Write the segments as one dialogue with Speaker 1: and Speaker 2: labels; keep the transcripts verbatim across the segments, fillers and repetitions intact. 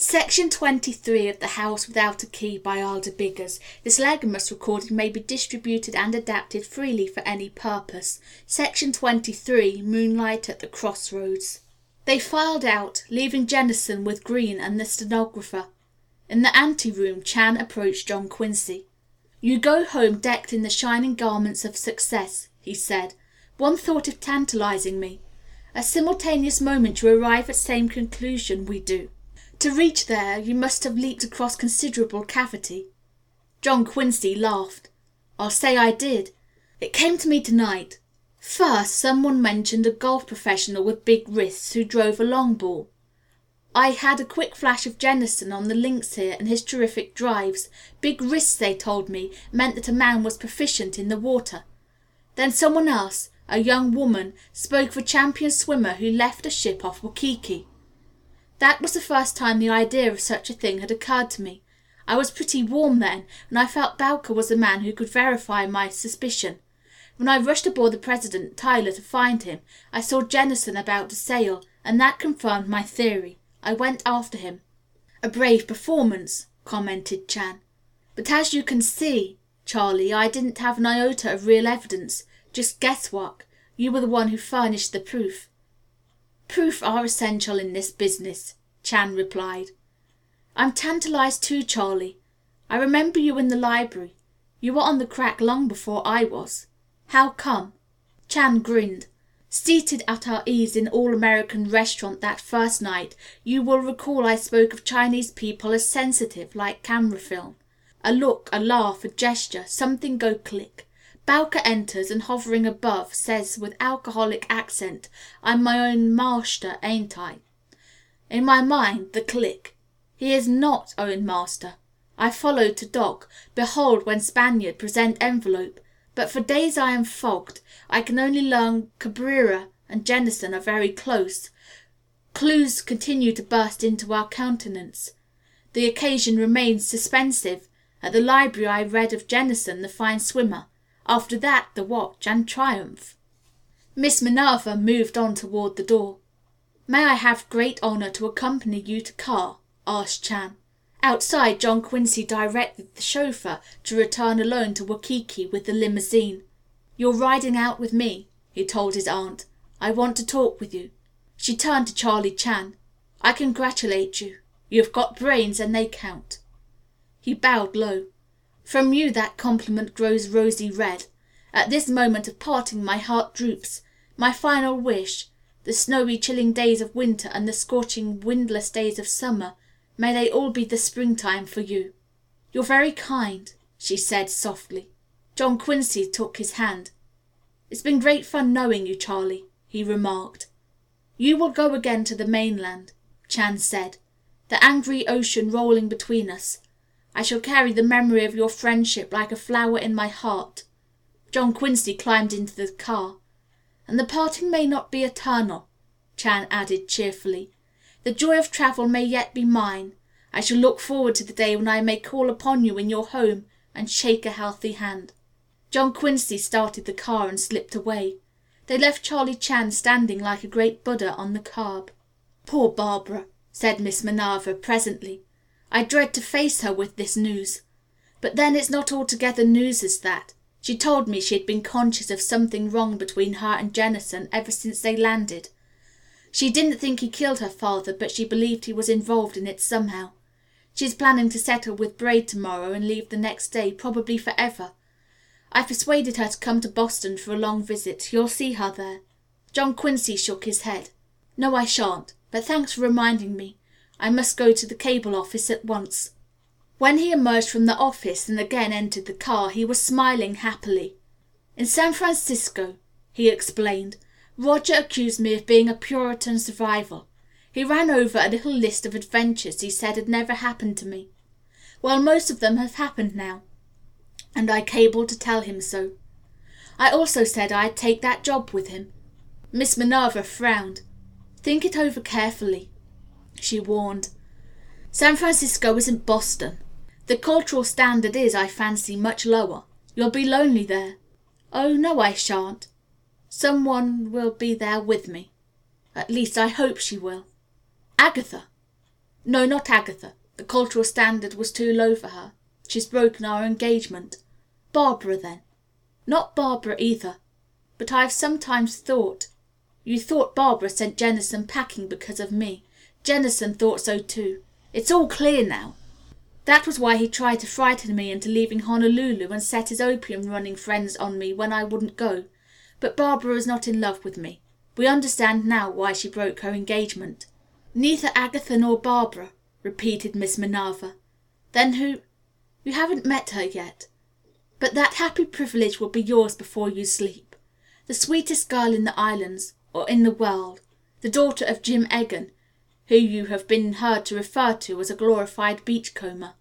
Speaker 1: Section twenty-three of The House Without a Key by Alder Biggers. This Legamus recording may be distributed and adapted freely for any purpose. Section twenty-three. Moonlight at the Crossroads. They filed out, leaving Jennison with Green and the stenographer. In the anteroom, Chan approached John Quincy. "You go home decked in the shining garments of success," he said. "One thought of tantalizing me. A simultaneous moment you arrive at same conclusion we do. To reach there, you must have leaped across considerable cavity." John Quincy laughed. "I'll say I did. It came to me tonight. First, someone mentioned a golf professional with big wrists who drove a long ball. I had a quick flash of Jennison on the links here and his terrific drives. Big wrists, they told me, meant that a man was proficient in the water. Then someone else, a young woman, spoke of a champion swimmer who left a ship off Waikiki. That was the first time the idea of such a thing had occurred to me. I was pretty warm then, and I felt Bowker was a man who could verify my suspicion. When I rushed aboard the President Tyler to find him, I saw Jennison about to sail, and that confirmed my theory. I went after him." "A brave performance," commented Chan. "But as you can see, Charlie, I didn't have an iota of real evidence, just guesswork. You were the one who furnished the proof." "Proof are essential in this business," Chan replied. "I'm tantalized too, Charlie. I remember you in the library. You were on the crack long before I was. How come?" Chan grinned. "Seated at our ease in All-American restaurant that first night, you will recall I spoke of Chinese people as sensitive, like camera film. A look, a laugh, a gesture, something go click. Bowker enters and hovering above says with alcoholic accent, 'I'm my own master, ain't I?' In my mind, the click. He is not own master. I followed to dock. Behold when Spaniard present envelope. But for days I am fogged. I can only learn Cabrera and Jennison are very close. Clues continue to burst into our countenance. The occasion remains suspensive. At the library I read of Jennison, the fine swimmer. After that, the watch and triumph." Miss Minerva moved on toward the door. "May I have great honor to accompany you to car?" asked Chan. Outside, John Quincy directed the chauffeur to return alone to Waikiki with the limousine. "You're riding out with me," he told his aunt. "I want to talk with you." She turned to Charlie Chan. "I congratulate you. You've got brains and they count." He bowed low. "From you that compliment grows rosy red. At this moment of parting my heart droops. My final wish, the snowy chilling days of winter and the scorching windless days of summer, may they all be the springtime for you." "You're very kind," she said softly. John Quincy took his hand. "It's been great fun knowing you, Charlie," he remarked. "You will go again to the mainland," Chan said, "the angry ocean rolling between us. I shall carry the memory of your friendship like a flower in my heart." John Quincy climbed into the car. "And the parting may not be eternal," Chan added cheerfully. "The joy of travel may yet be mine. I shall look forward to the day when I may call upon you in your home and shake a healthy hand." John Quincy started the car and slipped away. They left Charlie Chan standing like a great Buddha on the curb. "Poor Barbara," said Miss Minerva presently. "I dread to face her with this news. But then it's not altogether news as that. She told me she had been conscious of something wrong between her and Jennison ever since they landed. She didn't think he killed her father, but she believed he was involved in it somehow. She is planning to settle with Braid tomorrow and leave the next day, probably forever. I persuaded her to come to Boston for a long visit. You'll see her there." John Quincy shook his head. "No, I shan't. But thanks for reminding me. I must go to the cable office at once." When he emerged from the office and again entered the car, he was smiling happily. "In San Francisco," he explained, "Roger accused me of being a Puritan survival. He ran over a little list of adventures he said had never happened to me. Well, most of them have happened now, and I cabled to tell him so. I also said I'd take that job with him." Miss Minerva frowned. "Think it over carefully," she warned. "San Francisco isn't Boston. The cultural standard is, I fancy, much lower. You'll be lonely there." "Oh, no, I shan't. Some one will be there with me. At least, I hope she will." "Agatha." No, not Agatha. The cultural standard was too low for her. She's broken our engagement. Barbara, then. Not Barbara either. But I have sometimes thought You thought Barbara sent Jennison packing because of me. Jennison thought so too. It's all clear now. That was why he tried to frighten me into leaving Honolulu and set his opium-running friends on me when I wouldn't go. But Barbara is not in love with me. We understand now why she broke her engagement." "Neither Agatha nor Barbara," repeated Miss Minerva. "Then who—" "You haven't met her yet. But that happy privilege will be yours before you sleep. The sweetest girl in the islands, or in the world. The daughter of Jim Egan, who you have been heard to refer to as a glorified beachcomber."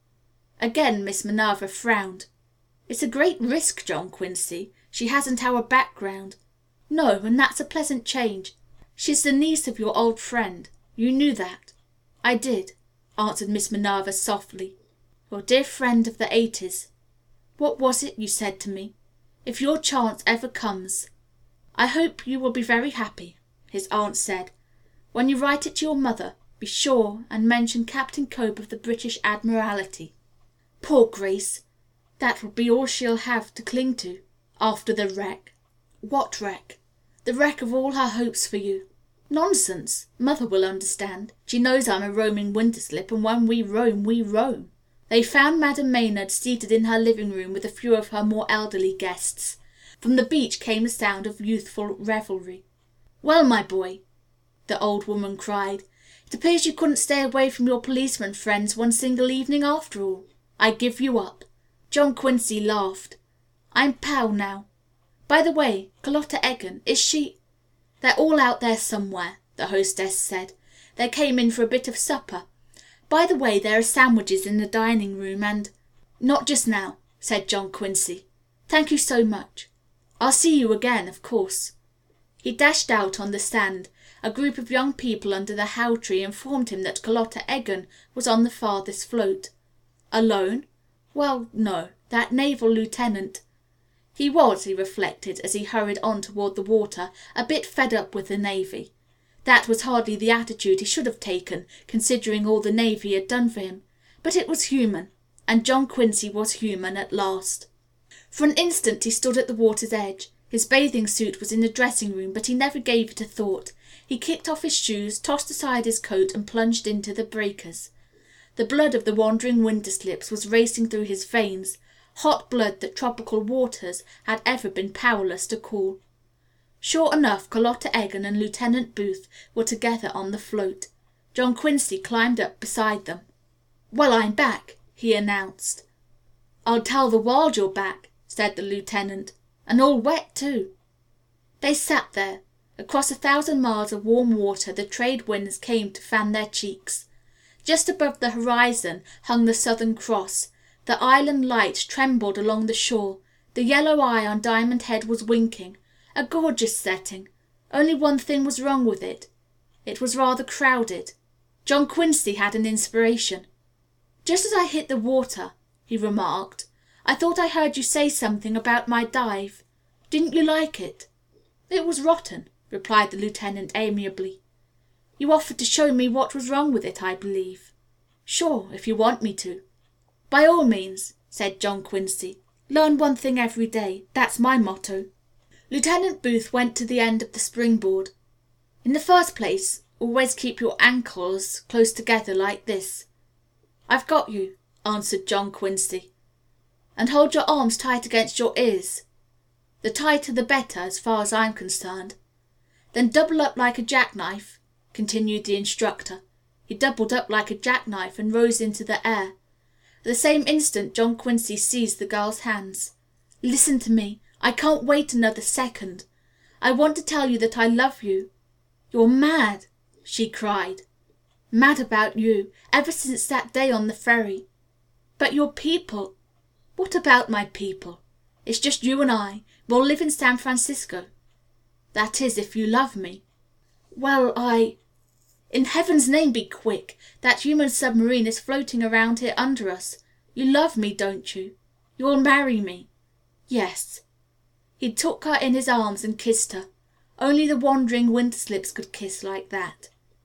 Speaker 1: Again Miss Minerva frowned. "It's a great risk, John Quincy. She hasn't our background." "No, and that's a pleasant change. She's the niece of your old friend. You knew that." "I did," answered Miss Minerva softly. "Your dear friend of the eighties. What was it you said to me? If your chance ever comes—" "I hope you will be very happy," his aunt said. "When you write it to your mother, be sure and mention Captain Cope of the British Admiralty." "Poor Grace! That will be all she'll have to cling to, after the wreck." "What wreck?" "The wreck of all her hopes for you." "Nonsense! Mother will understand. She knows I'm a roaming winterslip, and when we roam, we roam." They found Madame Maynard seated in her living room with a few of her more elderly guests. From the beach came the sound of youthful revelry. "Well, my boy," the old woman cried, "it appears you couldn't stay away from your policeman friends one single evening after all. I give you up." John Quincy laughed. "I'm pal now. By the way, Carlotta Egan, is she—" "They're all out there somewhere," the hostess said. "They came in for a bit of supper. By the way, there are sandwiches in the dining room and—" "Not just now," said John Quincy. "Thank you so much. I'll see you again, of course." He dashed out on the sand. A group of young people under the howe tree informed him that Carlotta Egan was on the farthest float. Alone? Well, no. That naval lieutenant— He was, he reflected, as he hurried on toward the water, a bit fed up with the Navy. That was hardly the attitude he should have taken, considering all the Navy had done for him. But it was human, and John Quincy was human at last. For an instant he stood at the water's edge. His bathing suit was in the dressing room, but he never gave it a thought. He kicked off his shoes, tossed aside his coat, and plunged into the breakers. The blood of the wandering winterslips was racing through his veins, hot blood that tropical waters had ever been powerless to cool. Sure enough, Carlotta Egan and Lieutenant Booth were together on the float. John Quincy climbed up beside them. "Well, I'm back," he announced. "I'll tell the world you're back," said the lieutenant. "And all wet, too." They sat there. Across a thousand miles of warm water the trade winds came to fan their cheeks. Just above the horizon hung the Southern Cross. The island lights trembled along the shore. The yellow eye on Diamond Head was winking. A gorgeous setting. Only one thing was wrong with it. It was rather crowded. John Quincy had an inspiration. "Just as I hit the water," he remarked, "I thought I heard you say something about my dive. Didn't you like it?" "It was rotten," replied the lieutenant amiably. "You offered to show me what was wrong with it, I believe." "Sure, if you want me to." "By all means," said John Quincy. "Learn one thing every day. That's my motto." Lieutenant Booth went to the end of the springboard. "In the first place, always keep your ankles close together like this." "I've got you," answered John Quincy. "And hold your arms tight against your ears. The tighter the better, as far as I'm concerned. Then double up like a jackknife," continued the instructor. He doubled up like a jackknife and rose into the air. At the same instant John Quincy seized the girl's hands. "Listen to me. I can't wait another second. I want to tell you that I love you." "You're mad!" she cried. "Mad about you, ever since that day on the ferry." "But your people—" "What about my people? It's just you and I. We'll live in San Francisco." "That is, if you love me." "Well, I—" "In heaven's name be quick. That human submarine is floating around here under us. You love me, don't you? You'll marry me?" "Yes." He took her in his arms and kissed her. Only the wandering winterslips could kiss like that.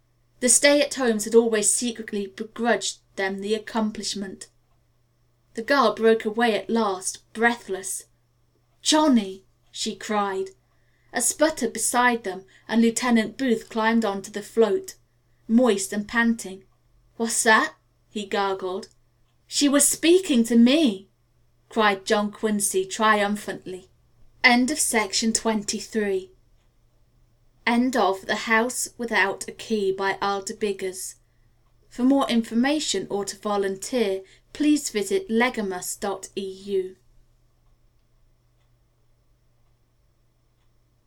Speaker 1: The stay-at-homes had always secretly begrudged them the accomplishment. The girl broke away at last, breathless. "Johnny!" she cried. A sputter beside them, and Lieutenant Booth climbed on to the float, moist and panting. "What's that?" he gurgled. "She was speaking to me!" cried John Quincy triumphantly. End of section twenty-three. End of The House Without a Key by Alder Biggers. For more information or to volunteer, please visit legamus dot e u.